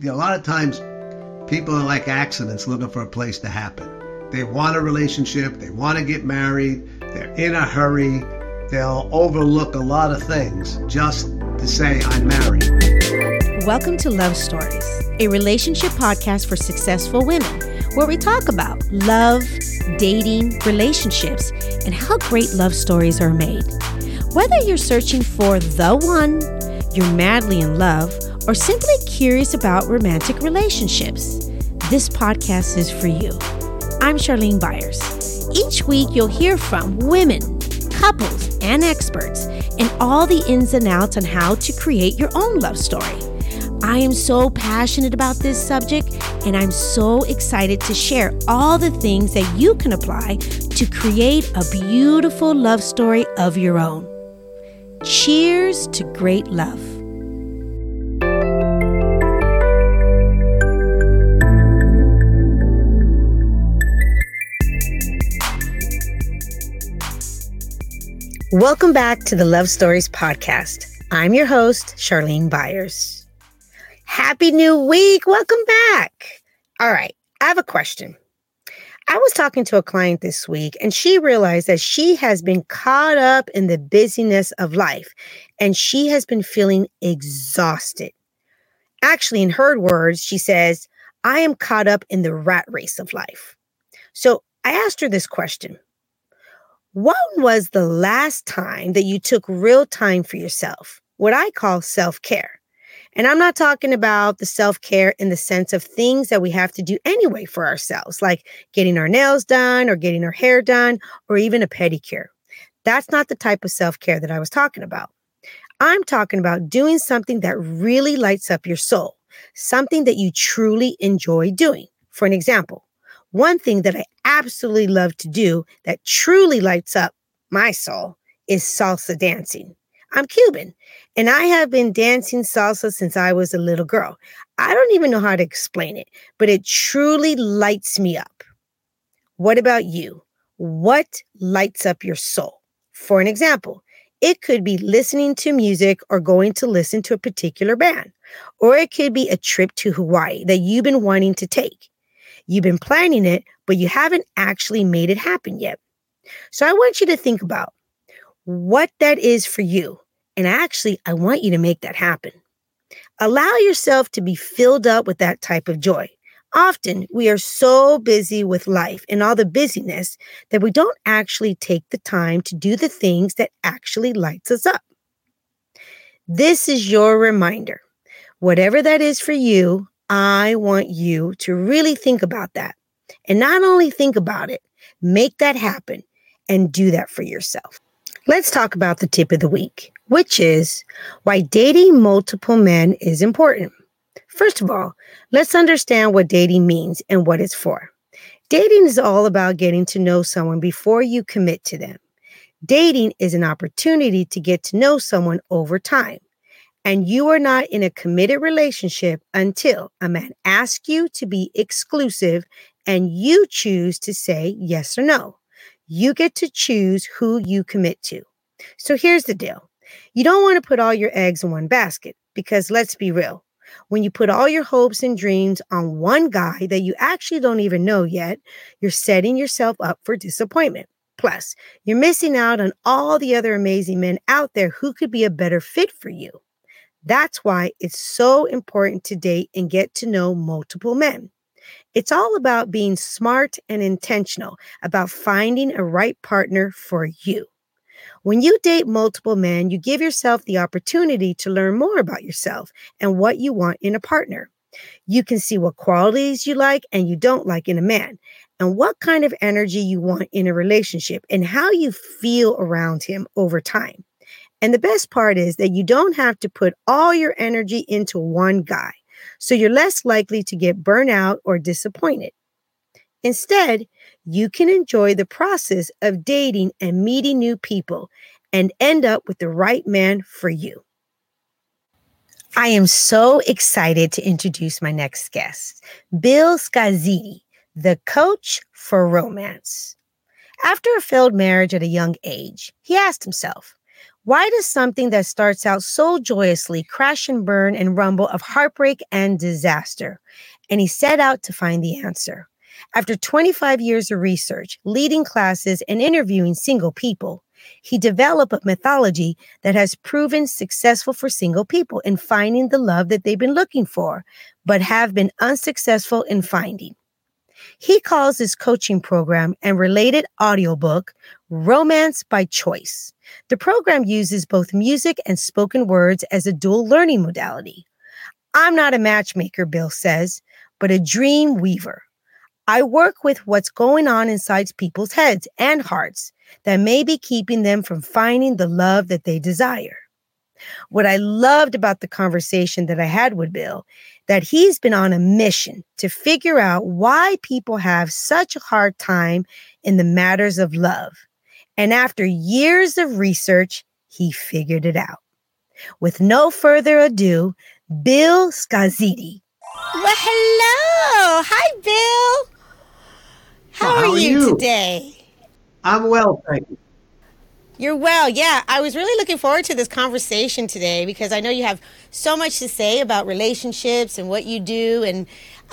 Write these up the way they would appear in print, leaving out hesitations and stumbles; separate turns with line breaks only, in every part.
A lot of times people are like accidents looking for a place to happen. They want a relationship, they want to get married, they're in a hurry, they'll overlook a lot of things just to say, I'm married.
Welcome to Love Stories, a relationship podcast for successful women, where we talk about love, dating, relationships, and how great love stories are made. Whether you're searching for the one, you're madly in love, or simply curious about romantic relationships, this podcast is for you. I'm Charlene Byers. Each week, you'll hear from women, couples, and experts, and all the ins and outs on how to create your own love story. I am so passionate about this subject, and I'm so excited to share all the things that you can apply to create a beautiful love story of your own. Cheers to great love. Welcome back to the Love Stories podcast. I'm your host, Charlene Byers. Happy new week. Welcome back. All right. I have a question. I was talking to a client this week, and she realized that she has been caught up in the busyness of life, and she has been feeling exhausted. Actually, in her words, she says, I am caught up in the rat race of life. So I asked her this question. When was the last time that you took real time for yourself? What I call self-care. And I'm not talking about the self-care in the sense of things that we have to do anyway for ourselves, like getting our nails done or getting our hair done or even a pedicure. That's not the type of self-care that I was talking about. I'm talking about doing something that really lights up your soul, something that you truly enjoy doing. For an example, one thing that I absolutely love to do that truly lights up my soul is salsa dancing. I'm Cuban, and I have been dancing salsa since I was a little girl. I don't even know how to explain it, but it truly lights me up. What about you? What lights up your soul? For an example, it could be listening to music or going to listen to a particular band, or it could be a trip to Hawaii that you've been wanting to take. You've been planning it, but you haven't actually made it happen yet. So I want you to think about what that is for you. And actually, I want you to make that happen. Allow yourself to be filled up with that type of joy. Often, we are so busy with life and all the busyness that we don't actually take the time to do the things that actually lights us up. This is your reminder. Whatever that is for you, I want you to really think about that. And not only think about it, make that happen and do that for yourself. Let's talk about the tip of the week, which is why dating multiple men is important. First of all, let's understand what dating means and what it's for. Dating is all about getting to know someone before you commit to them. Dating is an opportunity to get to know someone over time. And you are not in a committed relationship until a man asks you to be exclusive and you choose to say yes or no. You get to choose who you commit to. So here's the deal. You don't want to put all your eggs in one basket because let's be real. When you put all your hopes and dreams on one guy that you actually don't even know yet, you're setting yourself up for disappointment. Plus, you're missing out on all the other amazing men out there who could be a better fit for you. That's why it's so important to date and get to know multiple men. It's all about being smart and intentional about finding a right partner for you. When you date multiple men, you give yourself the opportunity to learn more about yourself and what you want in a partner. You can see what qualities you like and you don't like in a man, and what kind of energy you want in a relationship and how you feel around him over time. And the best part is that you don't have to put all your energy into one guy, so you're less likely to get burnt out or disappointed. Instead, you can enjoy the process of dating and meeting new people and end up with the right man for you. I am so excited to introduce my next guest, Bill Scazzidi, the coach for romance. After a failed marriage at a young age, he asked himself, Why does something that starts out so joyously crash and burn and rumble of heartbreak and disaster? And he set out to find the answer. After 25 years of research, leading classes, and interviewing single people, he developed a methodology that has proven successful for single people in finding the love that they've been looking for, but have been unsuccessful in finding. He calls his coaching program and related audiobook Romance by Choice. The program uses both music and spoken words as a dual learning modality. I'm not a matchmaker, Bill says, but a dream weaver. I work with what's going on inside people's heads and hearts that may be keeping them from finding the love that they desire. What I loved about the conversation that I had with Bill, that he's been on a mission to figure out why people have such a hard time in the matters of love. And after years of research, he figured it out. With no further ado, Bill Scazzidi. Well, hello. Hi, Bill. How are you today?
I'm well, thank you.
You're well. Yeah, I was really looking forward to this conversation today because I know you have so much to say about relationships and what you do. And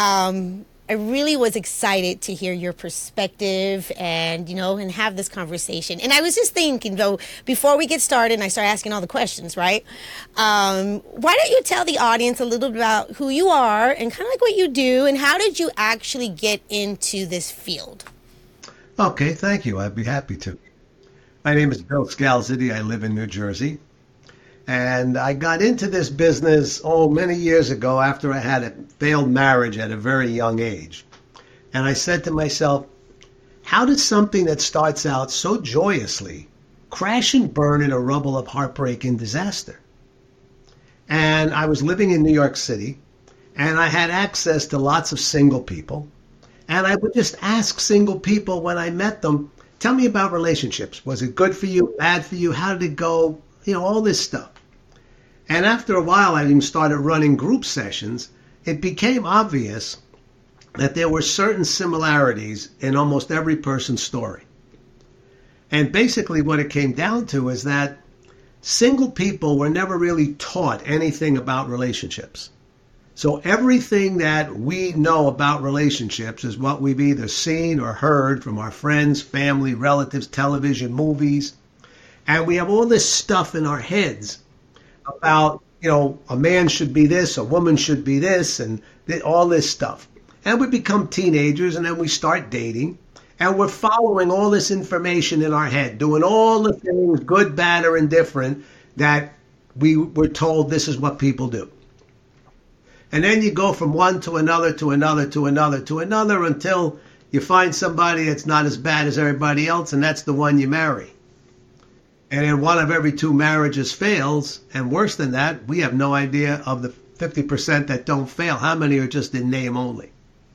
I really was excited to hear your perspective and, and have this conversation. And I was just thinking, though, before we get started and I start asking all the questions, right? Why don't you tell the audience a little bit about who you are and kind of like what you do and how did you actually get into this field?
Okay, thank you. I'd be happy to. My name is Bill Scalzitti. I live in New Jersey. And I got into this business, many years ago after I had a failed marriage at a very young age. And I said to myself, how does something that starts out so joyously crash and burn in a rubble of heartbreak and disaster? And I was living in New York City, and I had access to lots of single people. And I would just ask single people when I met them, tell me about relationships. Was it good for you, bad for you? How did it go? All this stuff. And after a while, I even started running group sessions. It became obvious that there were certain similarities in almost every person's story. And basically what it came down to is that single people were never really taught anything about relationships. So everything that we know about relationships is what we've either seen or heard from our friends, family, relatives, television, movies. And we have all this stuff in our heads about, a man should be this, a woman should be this, and all this stuff. And we become teenagers, and then we start dating, and we're following all this information in our head, doing all the things, good, bad, or indifferent, that we were told this is what people do. And then you go from one to another, to another, to another, to another, until you find somebody that's not as bad as everybody else, and that's the one you marry. And then one of every two marriages fails, and worse than that, we have no idea of the 50% that don't fail. How many are just in name only?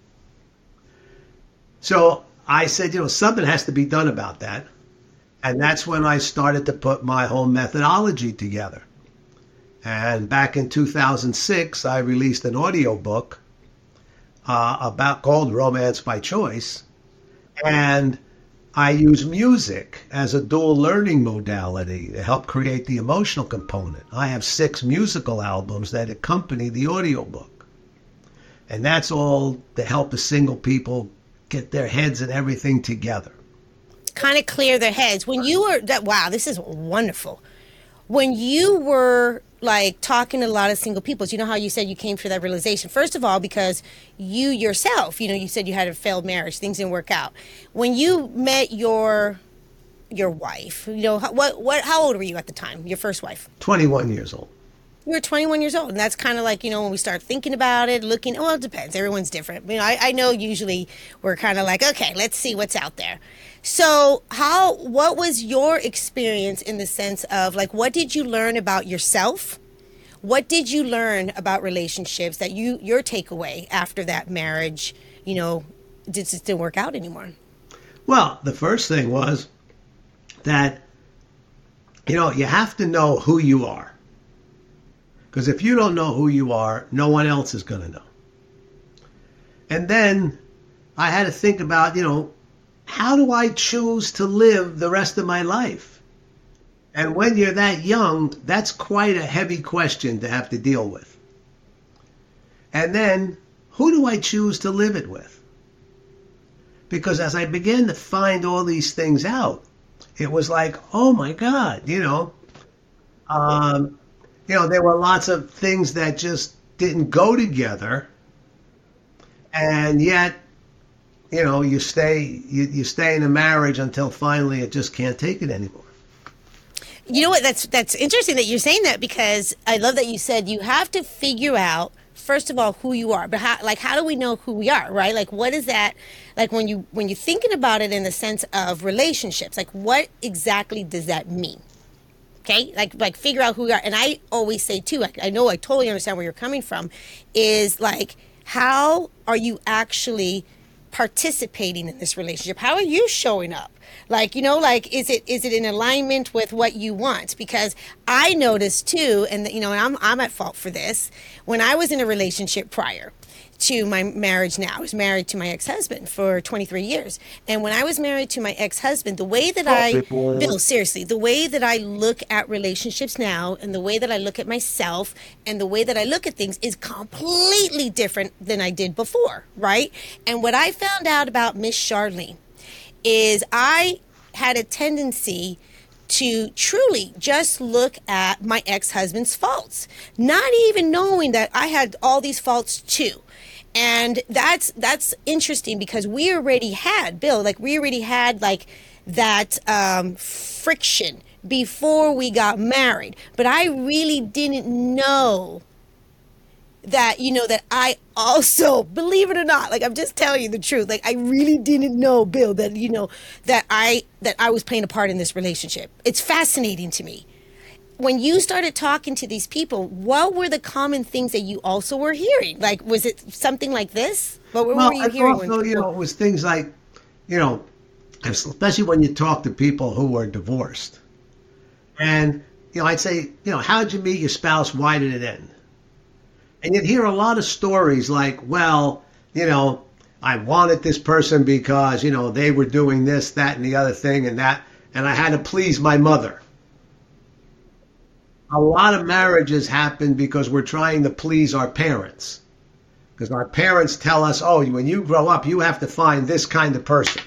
So I said, something has to be done about that. And that's when I started to put my whole methodology together. And back in 2006, I released an audiobook called Romance by Choice. And I use music as a dual learning modality to help create the emotional component. I have 6 musical albums that accompany the audiobook. And that's all to help the single people get their heads and everything together.
Kind of clear their heads. When you were, wow, this is wonderful. When you were like talking to a lot of single people, you know how you said you came to that realization? First of all, because you yourself, you said you had a failed marriage, things didn't work out. When you met your wife, how old were you at the time, your first wife?
21 years old.
You were 21 years old. And that's kind of like, when we start thinking about it, looking, it depends. Everyone's different. I know usually we're kind of like, okay, let's see what's out there. So what was your experience in the sense of like, what did you learn about yourself? What did you learn about relationships that your takeaway after that marriage, didn't work out anymore?
Well, the first thing was that, you have to know who you are. Because if you don't know who you are, no one else is going to know. And then I had to think about, how do I choose to live the rest of my life? And when you're that young, that's quite a heavy question to have to deal with. And then, who do I choose to live it with? Because as I began to find all these things out, it was like, oh my God, there were lots of things that just didn't go together, and yet, you stay in a marriage until finally it just can't take it anymore.
You know what? That's interesting that you're saying that, because I love that you said you have to figure out, first of all, who you are. But how do we know who we are, right? Like, what is that? Like, when you're thinking about it in the sense of relationships, like, what exactly does that mean? Okay, like figure out who we are. And I always say too, I know I totally understand where you're coming from, is like, how are you actually participating in this relationship? How are you showing up? Like, is it in alignment with what you want? Because I noticed too, and I'm at fault for this. When I was in a relationship prior to my marriage now, I was married to my ex-husband for 23 years. And when I was married to my ex-husband, the way that Bill, seriously, the way that I look at relationships now, and the way that I look at myself, and the way that I look at things is completely different than I did before, right? And what I found out about Miss Charlene is I had a tendency to truly just look at my ex-husband's faults, not even knowing that I had all these faults too. And that's interesting, because we already had, Bill, that friction before we got married. But I really didn't know that, that I also, believe it or not, like, I'm just telling you the truth. Like, I really didn't know, Bill, that, that I was playing a part in this relationship. It's fascinating to me. When you started talking to these people, what were the common things that you also were hearing? Like, was it something like this? What were you hearing?
Also, it was things like, especially when you talk to people who were divorced. And, I'd say, how'd you meet your spouse? Why did it end? And you'd hear a lot of stories like, well, I wanted this person because, they were doing this, that, and the other thing and that, and I had to please my mother. A lot of marriages happen because we're trying to please our parents. Because our parents tell us, oh, when you grow up, you have to find this kind of person.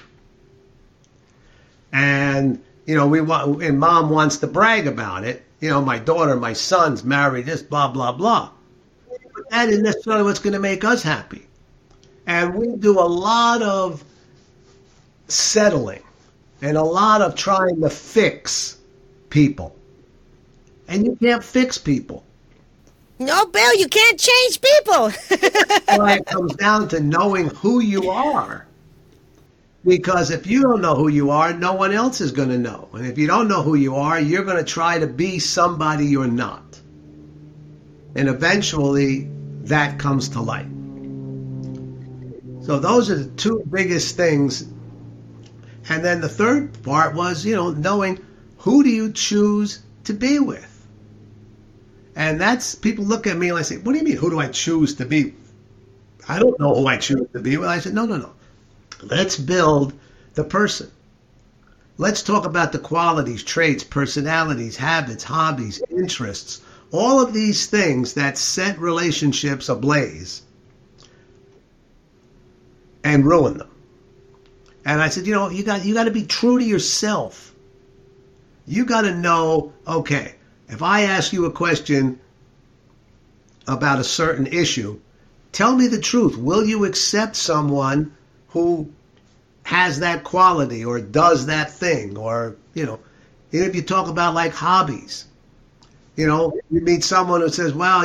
And, and mom wants to brag about it. My daughter, my son's married this, blah, blah, blah. But that isn't necessarily what's going to make us happy. And we do a lot of settling and a lot of trying to fix people. And you can't fix people.
No, Bill, you can't change people.
Well, it comes down to knowing who you are. Because if you don't know who you are, no one else is going to know. And if you don't know who you are, you're going to try to be somebody you're not. And eventually, that comes to light. So those are the two biggest things. And then the third part was, knowing who do you choose to be with. And that's, people look at me and I say, what do you mean, who do I choose to be with? I don't know who I choose to be with. I said, no. Let's build the person. Let's talk about the qualities, traits, personalities, habits, hobbies, interests, all of these things that set relationships ablaze and ruin them. And I said, you got to be true to yourself. You got to know, okay, if I ask you a question about a certain issue, tell me the truth. Will you accept someone who has that quality or does that thing? Or, even if you talk about like hobbies, you meet someone who says, well,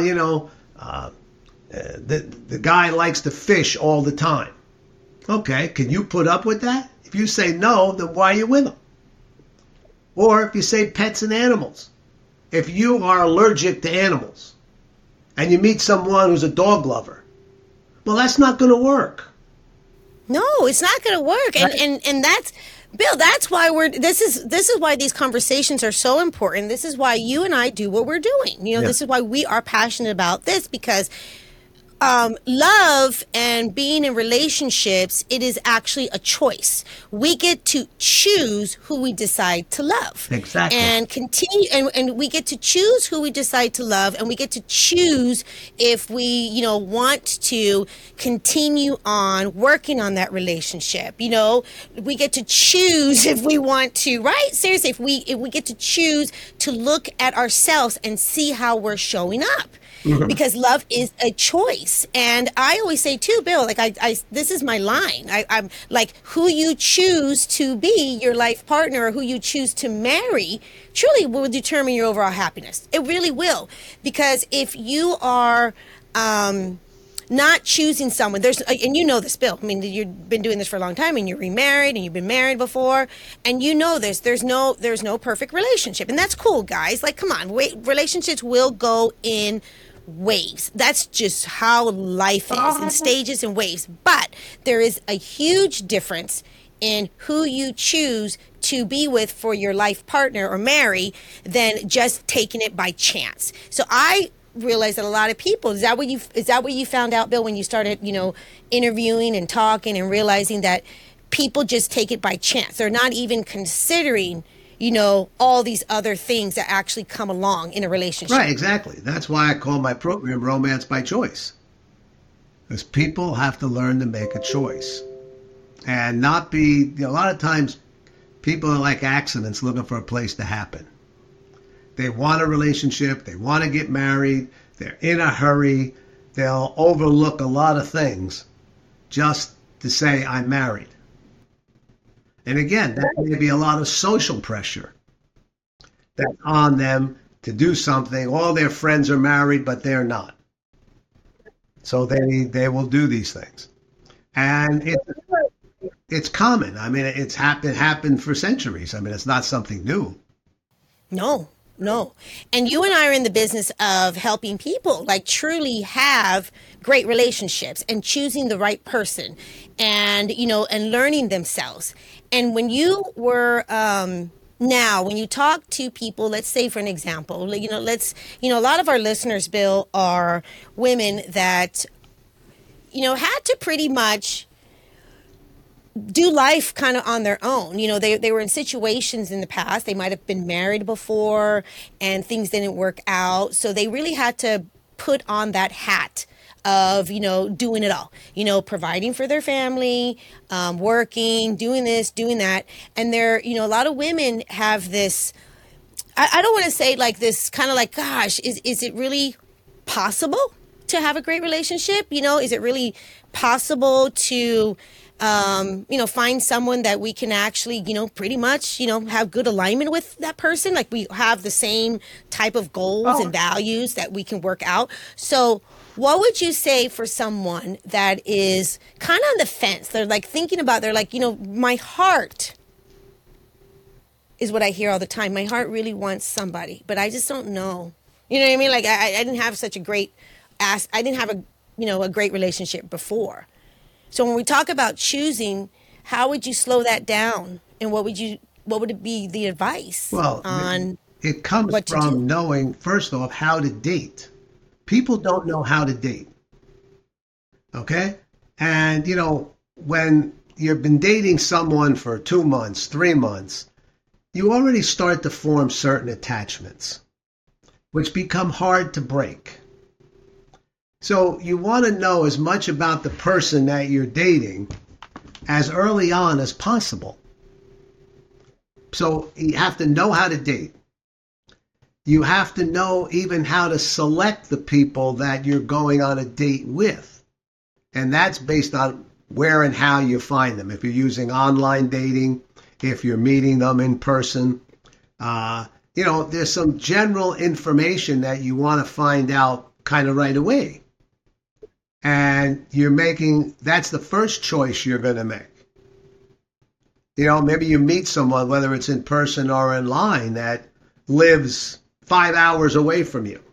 the guy likes to fish all the time. Okay, can you put up with that? If you say no, then why are you with him? Or if you say pets and animals. If you are allergic to animals and you meet someone who's a dog lover, well, that's not going to work.
No, it's not going to work. And that's, Bill, that's why this is why these conversations are so important. This is why you and I do what we're doing. This is why we are passionate about this, because Love and being in relationships, it is actually a choice. We get to choose who we decide to love.
Exactly.
And continue, and we get to choose who we decide to love, and we get to choose if we, want to continue on working on that relationship. We get to choose if we want to, right? Seriously, if we get to choose to look at ourselves and see how we're showing up. Mm-hmm. Because love is a choice. And I always say too, Bill, like I this is my line. I'm like, who you choose to be your life partner or who you choose to marry truly will determine your overall happiness. It really will. Because if you are not choosing someone, and you know this, Bill, I mean, you've been doing this for a long time and you're remarried and you've been married before, and you know this, there's no perfect relationship. And that's cool, guys. Like, come on, relationships will go in waves. That's just how life is, in stages and waves. But there is a huge difference in who you choose to be with for your life partner or marry than just taking it by chance. So I realize that a lot of people, is that what you found out, Bill, when you started, interviewing and talking and realizing that people just take it by chance? They're not even considering all these other things that actually come along in a relationship.
Right, exactly. That's why I call my program Romance by Choice. Because people have to learn to make a choice. And not be, a lot of times, people are like accidents looking for a place to happen. They want a relationship, they want to get married, they're in a hurry, they'll overlook a lot of things just to say, I'm married. And again, that may be a lot of social pressure that's on them to do something. All their friends are married, but they're not. So they will do these things. And it's common. I mean, it's happened for centuries. I mean, it's not something new.
No. And you and I are in the business of helping people like truly have great relationships and choosing the right person and, and learning themselves. And when you were, now, when you talk to people, let's say for an example, a lot of our listeners, Bill, are women that, had to pretty much do life kind of on their own. They were in situations in the past. They might have been married before and things didn't work out. So they really had to put on that hat of, doing it all, providing for their family, working, doing this, doing that. And there, a lot of women have this, I don't want to say like this kind of like, gosh, is it really possible to have a great relationship? Is it really possible to find someone that we can actually, pretty much, have good alignment with that person. Like we have the same type of goals and values that we can work out. So what would you say for someone that is kind of on the fence? They're like thinking about, they're like, my heart is what I hear all the time. My heart really wants somebody, but I just don't know. You know what I mean? Like I didn't have such a great I didn't have a great relationship before. So when we talk about choosing, how would you slow that down? And what would it be the advice on
it comes from knowing, first off, how to date. People don't know how to date. Okay? And, when you've been dating someone for 2 months, 3 months, you already start to form certain attachments, which become hard to break. So you want to know as much about the person that you're dating as early on as possible. So you have to know how to date. You have to know even how to select the people that you're going on a date with. And that's based on where and how you find them. If you're using online dating, if you're meeting them in person, there's some general information that you want to find out kind of right away. And that's the first choice you're going to make. Maybe you meet someone, whether it's in person or online, that lives 5 hours away from you.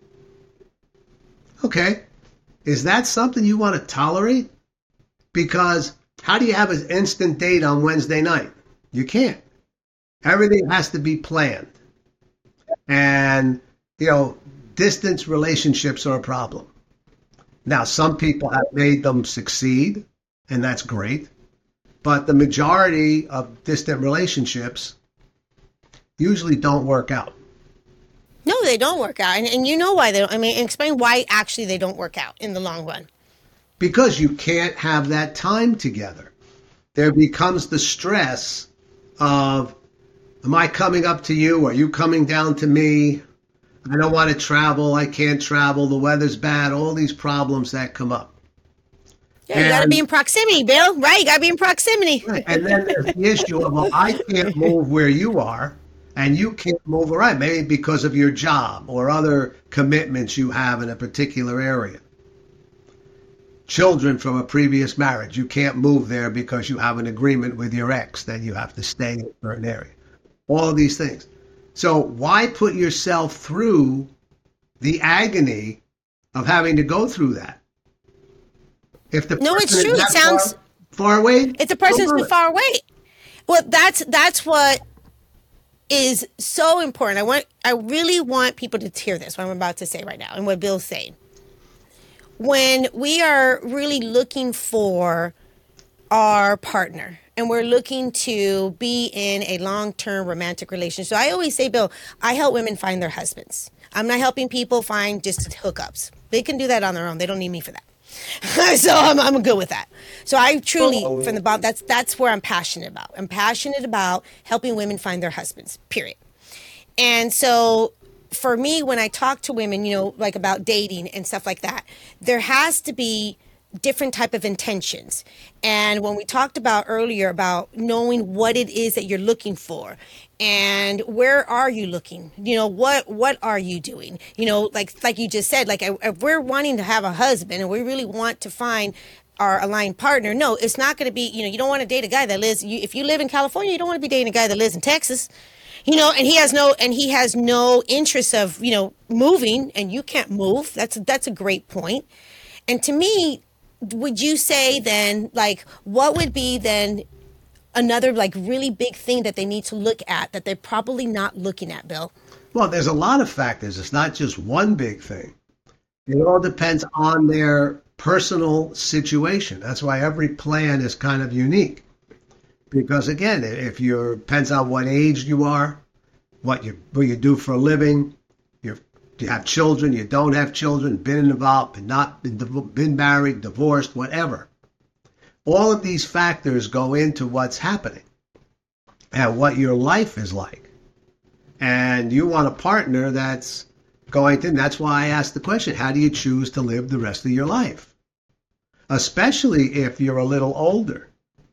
Okay. Is that something you want to tolerate? Because how do you have an instant date on Wednesday night? You can't. Everything has to be planned. And, distance relationships are a problem. Now, some people have made them succeed, and that's great. But the majority of distant relationships usually don't work out.
No, they don't work out. And you know why they don't. I mean, explain why actually they don't work out in the long run.
Because you can't have that time together. There becomes the stress of, am I coming up to you? Are you coming down to me? I don't want to travel. I can't travel. The weather's bad. All these problems that come up.
Yeah, you got to be in proximity, Bill. Right? You got to be in proximity.
Right. And then there's the issue of, well, I can't move where you are, and you can't move around, maybe because of your job or other commitments you have in a particular area. Children from a previous marriage, you can't move there because you have an agreement with your ex that you have to stay in a certain area. All of these things. So why put yourself through the agony of having to go through that? If the
no, it's true. It sounds
far away.
If the person's too far away. Well, that's what is so important. I really want people to hear this, what I'm about to say right now, and what Bill's saying. When we are really looking for our partner and we're looking to be in a long-term romantic relationship. So I always say, Bill, I help women find their husbands. I'm not helping people find just hookups. They can do that on their own. They don't need me for that. So I'm good with that. So I truly, from the bottom, that's where I'm passionate about. I'm passionate about helping women find their husbands, period. And so for me, when I talk to women, like about dating and stuff like that, there has to be different type of intentions. And when we talked about earlier about knowing what it is that you're looking for and where are you looking, what are you doing, like you just said, like if we're wanting to have a husband and we really want to find our aligned partner, no, it's not going to be, you don't want to date a guy that lives, if you live in California, you don't want to be dating a guy that lives in Texas. And he has no interest of, moving, and you can't move. That's a great point. And to me, would you say then, like, what would be then another like really big thing that they need to look at that they're probably not looking at, Bill?
Well, there's a lot of factors. It's not just one big thing. It all depends on their personal situation. That's why every plan is kind of unique. Because again, if you depends on what age you are, what you do for a living, you have children, you don't have children, been involved, been married, divorced, whatever. All of these factors go into what's happening and what your life is like. And you want a partner that's going to, and that's why I asked the question, how do you choose to live the rest of your life? Especially if you're a little older.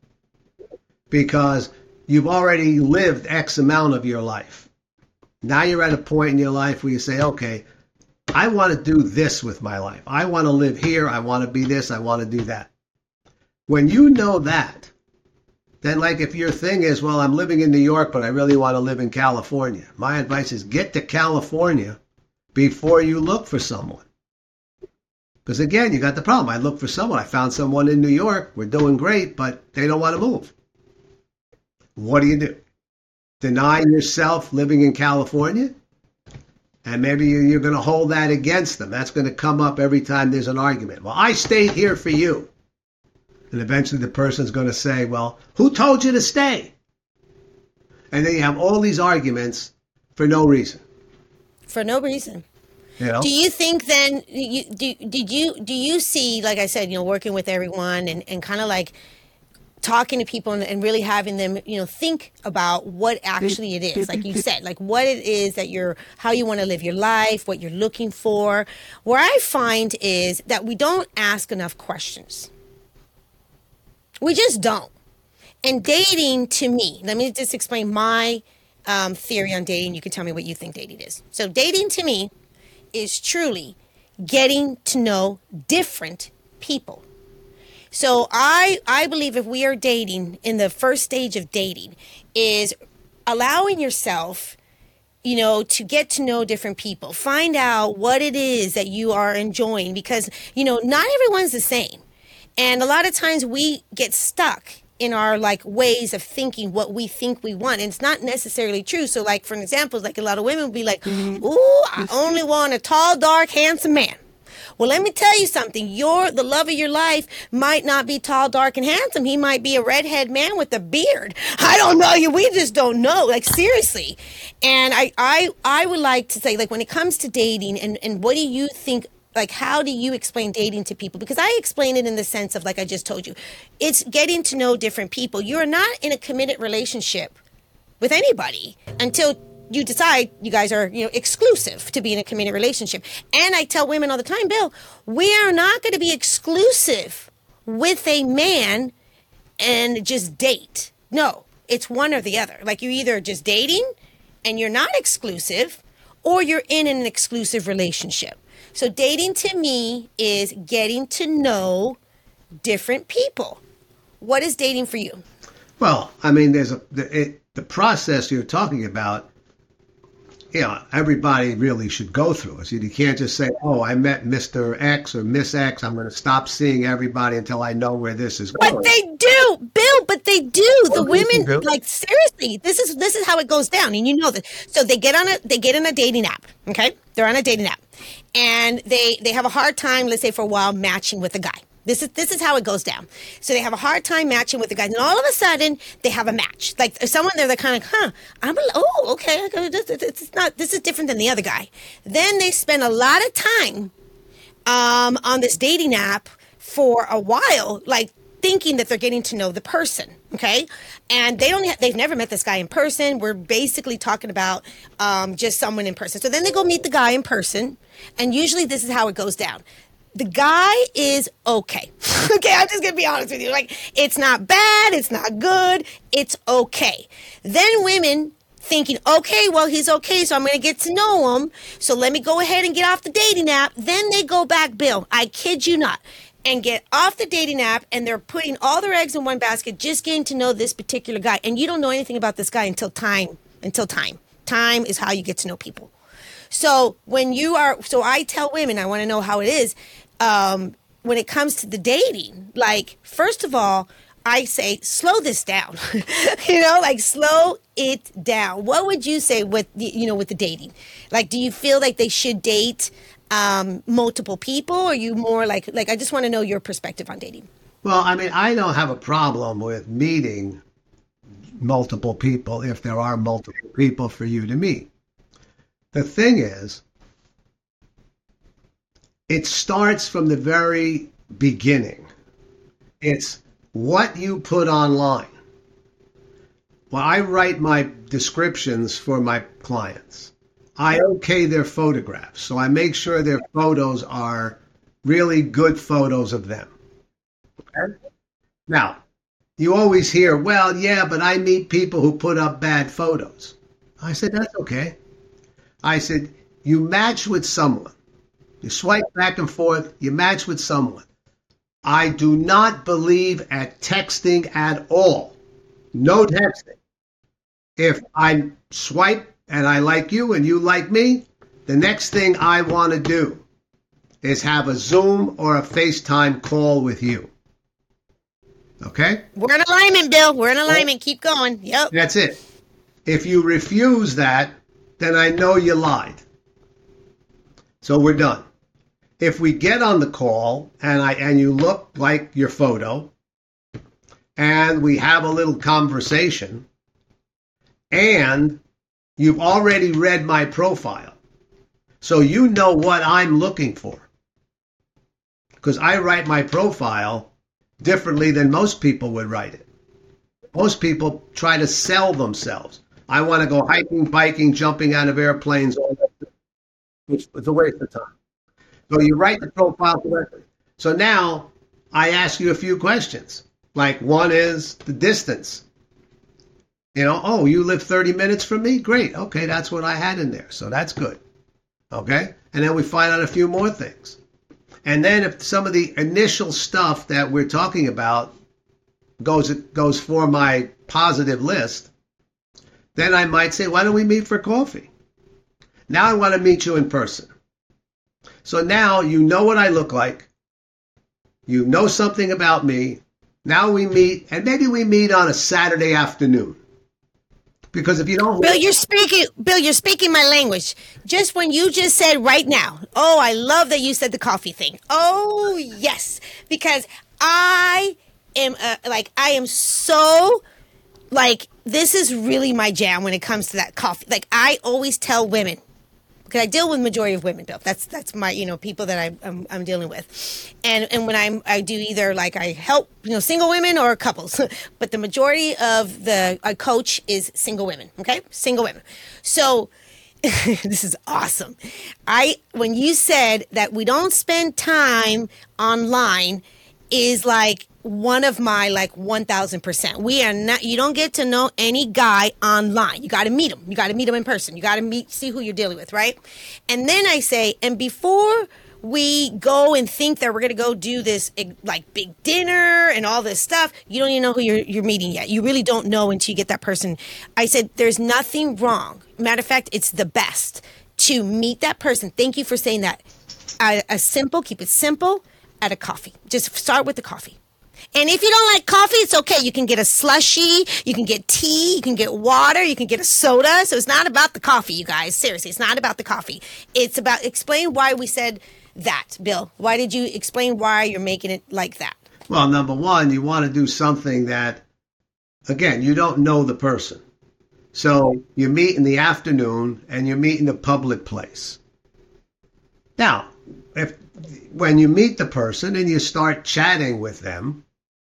Because you've already lived X amount of your life. Now you're at a point in your life where you say, okay, I want to do this with my life. I want to live here. I want to be this. I want to do that. When you know that, then like if your thing is, well, I'm living in New York, but I really want to live in California. My advice is get to California before you look for someone. Because again, you got the problem. I looked for someone. I found someone in New York. We're doing great, but they don't want to move. What do? Deny yourself living in California? And maybe you're going to hold that against them. That's going to come up every time there's an argument. Well, I stayed here for you. And eventually the person's going to say, well, who told you to stay? And then you have all these arguments for no reason.
For no reason. Do you think then, do you see, like I said, working with everyone and kind of like talking to people and really having them, think about what actually it is, like you said, like what it is that how you want to live your life, what you're looking for. Where I find is that we don't ask enough questions. We just don't. And dating, to me, let me just explain my theory on dating. You can tell me what you think dating is. So dating to me is truly getting to know different people. So I believe if we are dating, in the first stage of dating is allowing yourself, to get to know different people, find out what it is that you are enjoying, because, not everyone's the same. And a lot of times we get stuck in our like ways of thinking what we think we want. And it's not necessarily true. So like, for example, like a lot of women will be like, ooh, I only want a tall, dark, handsome man. Well, let me tell you something. The love of your life might not be tall, dark, and handsome. He might be a redhead man with a beard. I don't know you. We just don't know. Like, seriously. And I would like to say, like, when it comes to dating and what do you think, like, how do you explain dating to people? Because I explain it in the sense of, like I just told you, it's getting to know different people. You're not in a committed relationship with anybody until you decide you guys are, exclusive to be in a committed relationship. And I tell women all the time, Bill, we are not going to be exclusive with a man and just date. No, it's one or the other. Like, you're either just dating and you're not exclusive, or you're in an exclusive relationship. So dating to me is getting to know different people. What is dating for you?
Well, I mean, the process you're talking about, everybody really should go through it. You can't just say, oh, I met Mr. X or Miss X. I'm going to stop seeing everybody until I know where this is going.
But they do, Bill, but they do. The women, like, seriously, this is how it goes down. And you know that. So they get on a dating app. Okay. They're on a dating app and they have a hard time, let's say for a while, matching with a guy. This is how it goes down. So they have a hard time matching with the guys, and all of a sudden they have a match. Like someone there, they're kind of, okay, this is different than the other guy. Then they spend a lot of time on this dating app for a while, like thinking that they're getting to know the person. Okay, and they've never met this guy in person. We're basically talking about just someone in person. So then they go meet the guy in person, and usually this is how it goes down. The guy is okay. Okay, I'm just going to be honest with you. Like, it's not bad. It's not good. It's okay. Then women thinking, okay, well, he's okay, so I'm going to get to know him. So let me go ahead and get off the dating app. Then they go back, Bill, I kid you not, and get off the dating app, and they're putting all their eggs in one basket, just getting to know this particular guy. And you don't know anything about this guy until time. Time is how you get to know people. So I tell women, I want to know how it is when it comes to the dating. Like, first of all, I say, slow this down, slow it down. What would you say with the dating? Like, do you feel like they should date multiple people, or are you more like, I just want to know your perspective on dating.
Well, I mean, I don't have a problem with meeting multiple people if there are multiple people for you to meet. The thing is, it starts from the very beginning. It's what you put online. Well, I write my descriptions for my clients. I okay their photographs, so I make sure their photos are really good photos of them. Okay? Now, you always hear, well, yeah, but I meet people who put up bad photos. I said, that's okay. I said, you match with someone. You swipe back and forth, you match with someone. I do not believe at texting at all. No texting. If I swipe and I like you and you like me, the next thing I want to do is have a Zoom or a FaceTime call with you. Okay?
We're in alignment, Bill. We're in alignment. Keep going. Yep.
That's it. If you refuse that, then I know you lied. So we're done. If we get on the call and you look like your photo and we have a little conversation and you've already read my profile, so you know what I'm looking for. Because I write my profile differently than most people would write it. Most people try to sell themselves. I want to go hiking, biking, jumping out of airplanes, all that, which is a waste of time. So you write the profile correctly. So now I ask you a few questions. Like, one is the distance. Oh, you live 30 minutes from me? Great. Okay, that's what I had in there. So that's good. Okay? And then we find out a few more things. And then if some of the initial stuff that we're talking about goes for my positive list, then I might say, why don't we meet for coffee? Now I want to meet you in person. So now you know what I look like. You know something about me. Now we meet, and maybe we meet on a Saturday afternoon. Because if you don't,
Bill, you're speaking my language. Just when you just said right now, oh, I love that you said the coffee thing. Oh, yes. Because I am so, like, this is really my jam when it comes to that coffee. Like, I always tell women, because I deal with majority of women, Bill. That's my, people that I'm dealing with. And when I do either, like, I help, single women or couples. But the majority of I coach is single women, okay? Single women. So this is awesome. When you said that we don't spend time online is like one of my 1000%. We are not, you don't get to know any guy online. You got to meet him. You got to meet him in person. You got to see who you're dealing with, right? And then I say, and before we go and think that we're going to go do this like big dinner and all this stuff, you don't even know who you're meeting yet. You really don't know until you get that person. I said, there's nothing wrong. Matter of fact, it's the best to meet that person. Thank you for saying that. Keep it simple at a coffee. Just start with the coffee. And if you don't like coffee, it's okay. You can get a slushie, you can get tea, you can get water, you can get a soda. So it's not about the coffee, you guys. Seriously, it's not about the coffee. It's about, explain why we said that, Bill. Why did you explain why you're making it like that?
Well, number one, you want to do something that, again, you don't know the person. So you meet in the afternoon and you meet in a public place. Now, when you meet the person and you start chatting with them,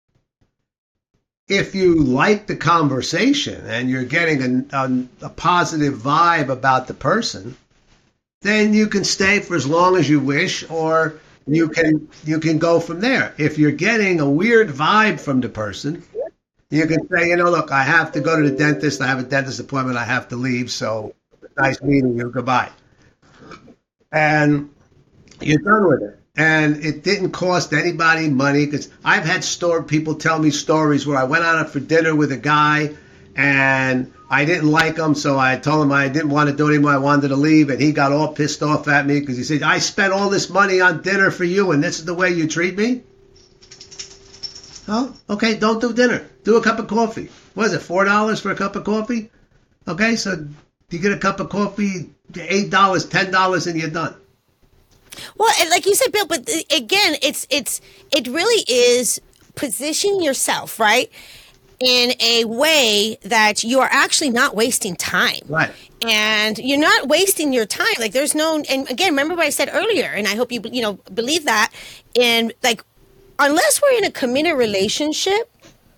if you like the conversation and you're getting a positive vibe about the person, then you can stay for as long as you wish, or you can go from there. If you're getting a weird vibe from the person, you can say, look, I have to go to the dentist. I have a dentist appointment. I have to leave. So nice meeting you. Goodbye. And you're done with it. And it didn't cost anybody money, because I've had people tell me stories where I went out for dinner with a guy and I didn't like him, so I told him I didn't want to do it anymore. I wanted to leave, and he got all pissed off at me because he said, I spent all this money on dinner for you, and this is the way you treat me? Oh, okay, don't do dinner. Do a cup of coffee. What is it, $4 for a cup of coffee? Okay, so you get a cup of coffee, $8, $10, and you're done.
Well, like you said, Bill, but again, it really is positioning yourself, right, in a way that you are actually not wasting time.
Right.
And you're not wasting your time. Like, there's no, and again, remember what I said earlier, and I hope you believe that. And like, unless we're in a committed relationship,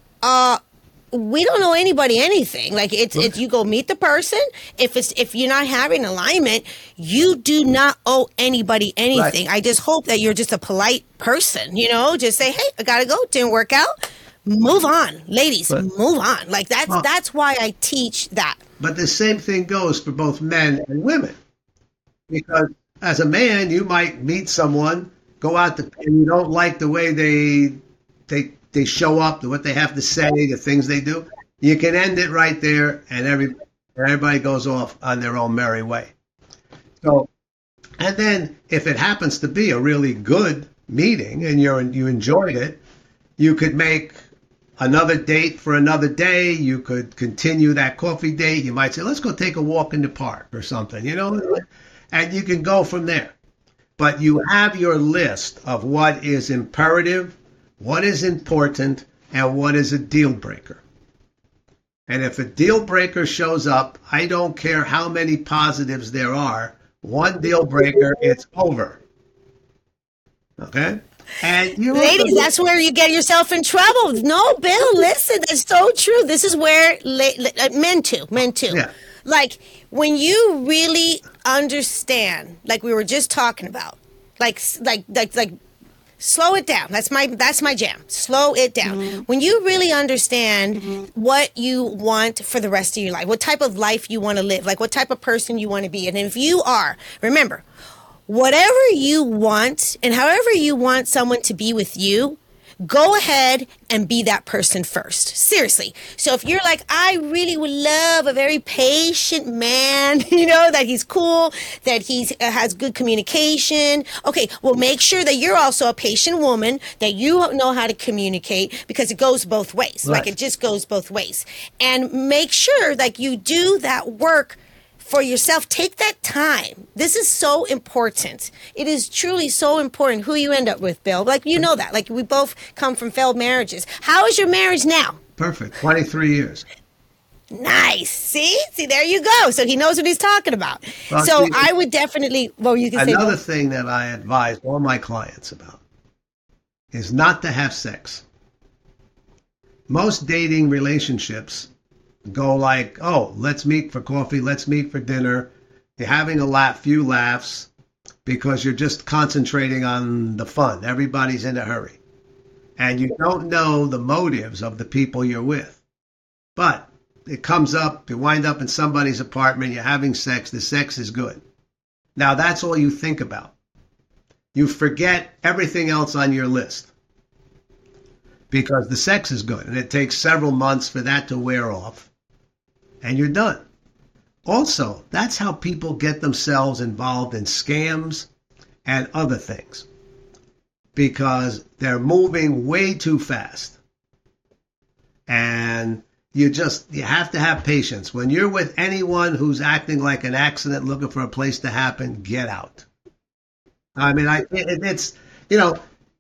we don't owe anybody anything. Like, it's you go meet the person. If you're not having alignment, you do not owe anybody anything. Right. I just hope that you're just a polite person. Just say, hey, I gotta go. Didn't work out. Move on, ladies. Move on. Like, that's why I teach that.
But the same thing goes for both men and women, because as a man, you might meet someone, go out and you don't like the way they show up, what they have to say, the things they do. You can end it right there, and everybody goes off on their own merry way. So, and then if it happens to be a really good meeting and you enjoyed it, you could make another date for another day. You could continue that coffee date. You might say, let's go take a walk in the park or something, and you can go from there. But you have your list of what is imperative, what is important, and what is a deal breaker. And if a deal breaker shows up, I don't care how many positives there are, one deal breaker, it's over. Okay? And
ladies, that's where you get yourself in trouble. No, Bill, listen, that's so true. This is where men too.
Yeah.
Like, when you really understand, like we were just talking about, like slow it down. That's my jam. Slow it down. Mm-hmm. When you really understand what you want for the rest of your life, what type of life you want to live, like what type of person you want to be. And if you are, remember, whatever you want and however you want someone to be with you, go ahead and be that person first. Seriously. So if you're like, I really would love a very patient man, that he's cool, that he has good communication. Okay, well, make sure that you're also a patient woman, that you know how to communicate, because it goes both ways.
Right.
Like, it just goes both ways. And make sure like you do that work for yourself. Take that time. This is so important. It is truly so important who you end up with, Bill. Like, that. Like, we both come from failed marriages. How is your marriage now?
Perfect. 23 years.
Nice. See, there you go. So he knows what he's talking about.
Well,
so I would definitely, you can say.
Another thing that I advise all my clients about is not to have sex. Most dating relationships go like, oh, let's meet for coffee, let's meet for dinner. You're having few laughs because you're just concentrating on the fun. Everybody's in a hurry. And you don't know the motives of the people you're with. But it comes up, you wind up in somebody's apartment, you're having sex, the sex is good. Now that's all you think about. You forget everything else on your list because the sex is good, and it takes several months for that to wear off, and you're done. Also, that's how people get themselves involved in scams and other things, because they're moving way too fast. And you have to have patience. When you're with anyone who's acting like an accident, looking for a place to happen, get out. I mean, it's, you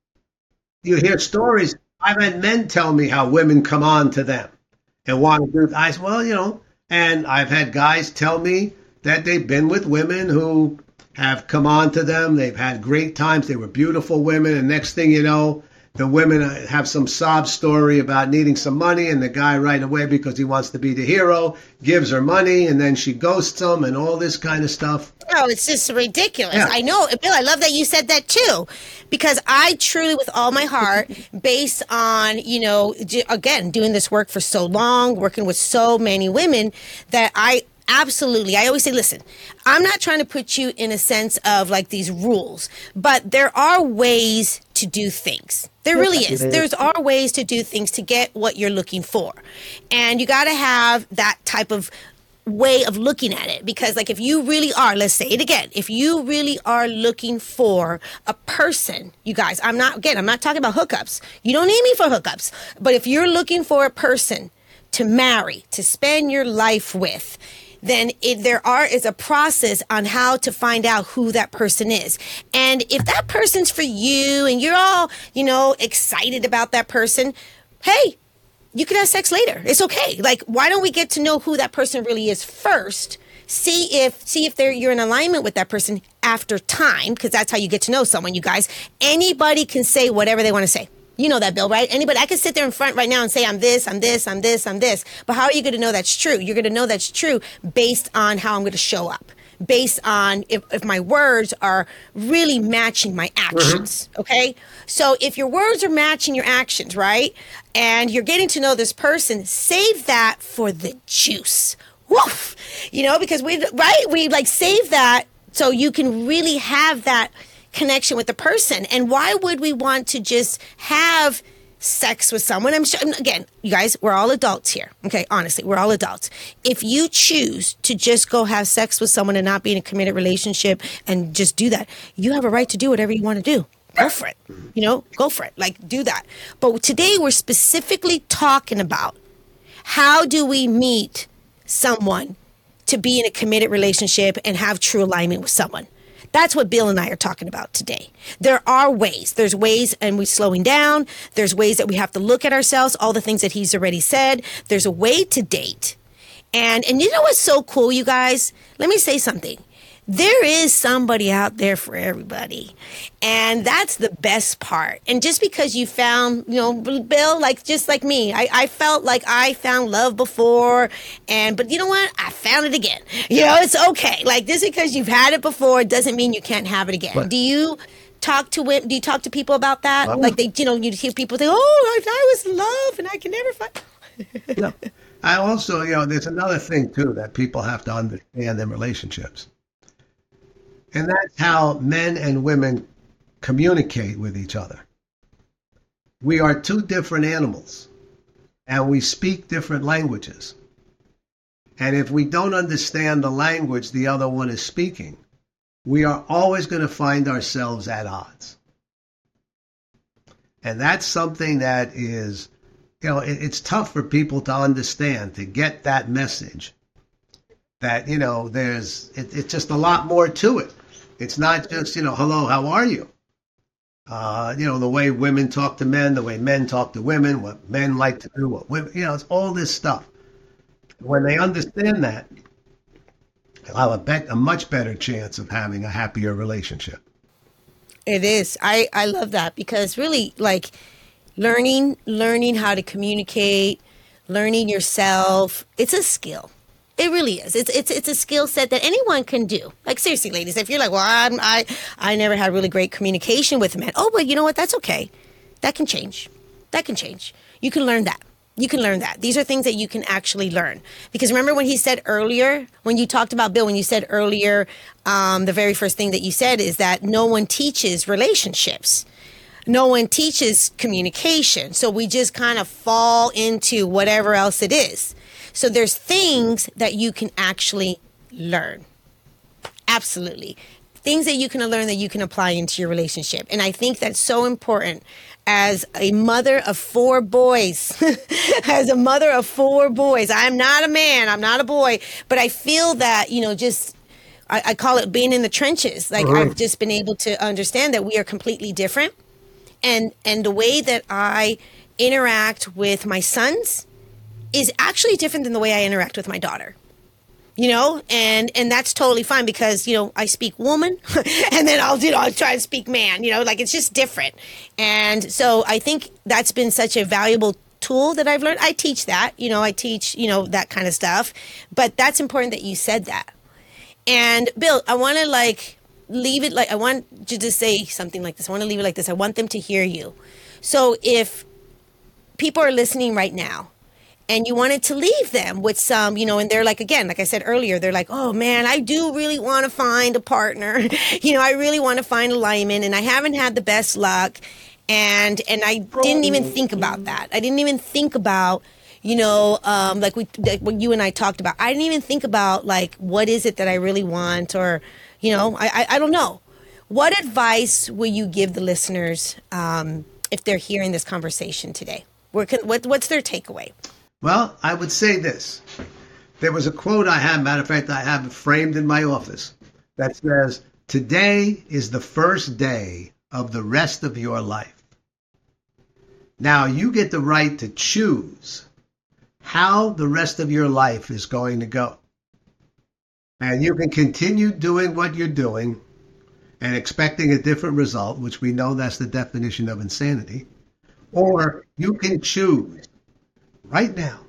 hear stories. I've had men tell me how women come on to them and want to do. I said, well, and I've had guys tell me that they've been with women who have come on to them. They've had great times. They were beautiful women. And next thing you know, the women have some sob story about needing some money, and the guy right away, because he wants to be the hero, gives her money, and then she ghosts him and all this kind of stuff.
Oh, it's just ridiculous.
Yeah.
I know. Bill, I love that you said that too, because I truly, with all my heart, based on, again, doing this work for so long, working with so many women, that I always say, listen, I'm not trying to put you in a sense of like these rules, but there are ways to do things. There really is. There's are ways to do things to get what you're looking for. And you got to have that type of way of looking at it, because like if you really are, let's say it again, if you really are looking for a person, you guys, I'm not talking about hookups. You don't need me for hookups. But if you're looking for a person to marry, to spend your life with, then there is a process on how to find out who that person is. And if that person's for you and you're all, excited about that person, hey, you can have sex later. It's okay. Like, why don't we get to know who that person really is first? See if you're in alignment with that person after time, because that's how you get to know someone, you guys. Anybody can say whatever they want to say. You know that, Bill, right? Anybody, I could sit there in front right now and say, I'm this, I'm this, I'm this, I'm this. But how are you going to know that's true? You're going to know that's true based on how I'm going to show up, based on if my words are really matching my actions, okay? So if your words are matching your actions, right, and you're getting to know this person, save that for the juice. Woof! Because we like save that so you can really have that connection with the person. And why would we want to just have sex with someone? I'm sure, again, you guys, we're all adults here. Okay, honestly, we're all adults. If you choose to just go have sex with someone and not be in a committed relationship and just do that, you have a right to do whatever you want to do. Go for it. Go for it. Like, do that. But today we're specifically talking about how do we meet someone to be in a committed relationship and have true alignment with someone. That's what Bill and I are talking about today. There are ways. There's ways, and we're slowing down. There's ways that we have to look at ourselves, all the things that he's already said. There's a way to date. And you know what's so cool, you guys? Let me say something. There is somebody out there for everybody. And that's the best part. And just because you found, Bill, just like me, I felt like I found love before. But you know what? I found it again. It's okay. Like, just because you've had it before doesn't mean you can't have it again. What? Do you talk to people about that? Like you hear people say, oh, I was in love and I can never find.
No. I also, there's another thing too that people have to understand in relationships. And that's how men and women communicate with each other. We are two different animals, and we speak different languages. And if we don't understand the language the other one is speaking, we are always going to find ourselves at odds. And that's something that is, it's tough for people to understand, to get that message. That, it's just a lot more to it. It's not just, hello, how are you? The way women talk to men, the way men talk to women, what men like to do, what women, it's all this stuff. When they understand that, they'll have a much better chance of having a happier relationship.
It is. I love that, because really, like, learning how to communicate, learning yourself, it's a skill. It really is. It's a skill set that anyone can do. Like, seriously, ladies, if you're like, well, I never had really great communication with men. Oh, but you know what? That's okay. That can change. You can learn that. These are things that you can actually learn. Because remember when he said earlier, when you talked about Bill, when you said earlier, the very first thing that you said is that no one teaches relationships. No one teaches communication. So we just kind of fall into whatever else it is. So there's things that you can actually learn. Absolutely. Things that you can learn that you can apply into your relationship. And I think that's so important as a mother of 4 boys. I'm not a man, I'm not a boy, but I feel that, I call it being in the trenches. Like, I've just been able to understand that we are completely different. And the way that I interact with my sons is actually different than the way I interact with my daughter, and that's totally fine, because, I speak woman and then I'll try to speak man, like, it's just different. And so I think that's been such a valuable tool that I've learned. I teach that, that kind of stuff, but that's important that you said that. And Bill, I want to leave it I want you to say something like this. I want to leave it like this. I want them to hear you. So if people are listening right now, and you wanted to leave them with some, and they're like, again, like I said earlier, they're like, oh man, I do really want to find a partner. I really want to find alignment, and I haven't had the best luck. And I didn't even think about that. I didn't even think about, like what you and I talked about. I didn't even think about, like, what is it that I really want, or, I don't know. What advice will you give the listeners if they're hearing this conversation today? What's their takeaway?
Well, I would say this. There was a quote I have, matter of fact, I have it framed in my office, that says, today is the first day of the rest of your life. Now, you get the right to choose how the rest of your life is going to go. And you can continue doing what you're doing and expecting a different result, which we know that's the definition of insanity, or you can choose right now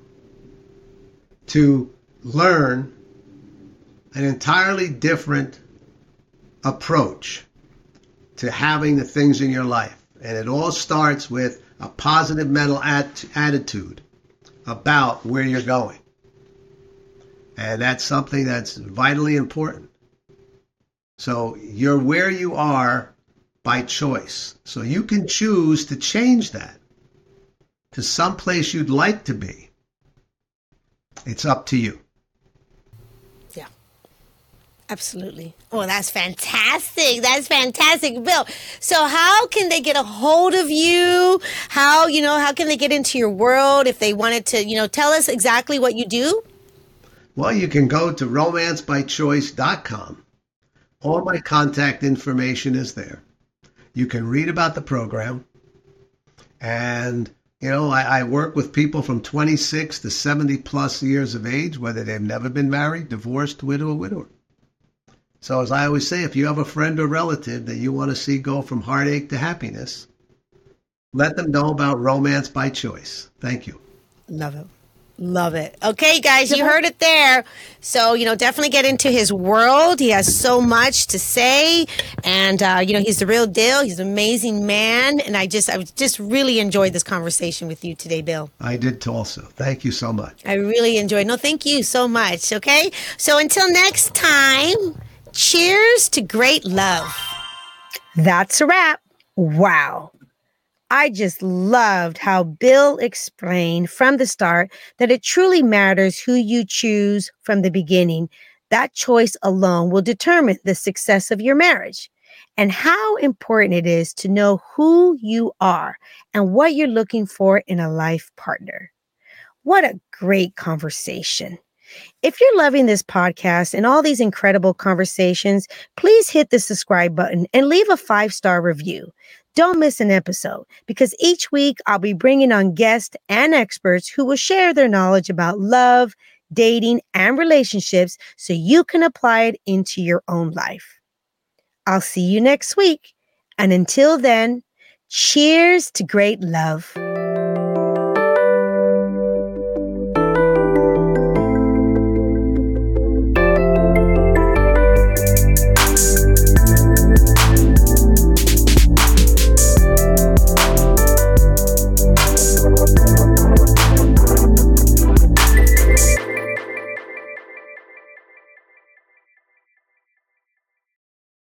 to learn an entirely different approach to having the things in your life. And it all starts with a positive mental attitude about where you're going. And that's something that's vitally important. So you're where you are by choice. So you can choose to change that to some place you'd like to be. It's up to you.
Yeah, absolutely. Oh, that's fantastic. That's fantastic, Bill. So how can they get a hold of you? How can they get into your world if they wanted to, tell us exactly what you do?
Well, you can go to romancebychoice.com. All my contact information is there. You can read about the program. And I work with people from 26 to 70 plus years of age, whether they've never been married, divorced, widow, or widower. So as I always say, if you have a friend or relative that you want to see go from heartache to happiness, let them know about Romance by Choice. Thank you.
Love it. Love it. Okay, guys, you heard it there. So, definitely get into his world. He has so much to say. And, he's the real deal. He's an amazing man. And I just really enjoyed this conversation with you today, Bill.
I did also. Thank you so much.
I really enjoyed it. No, thank you so much. Okay. So until next time, cheers to great love. That's a wrap. Wow. I just loved how Bill explained from the start that it truly matters who you choose from the beginning. That choice alone will determine the success of your marriage, and how important it is to know who you are and what you're looking for in a life partner. What a great conversation. If you're loving this podcast and all these incredible conversations, please hit the subscribe button and leave a 5-star review. Don't miss an episode, because each week I'll be bringing on guests and experts who will share their knowledge about love, dating, and relationships so you can apply it into your own life. I'll see you next week. And until then, cheers to great love.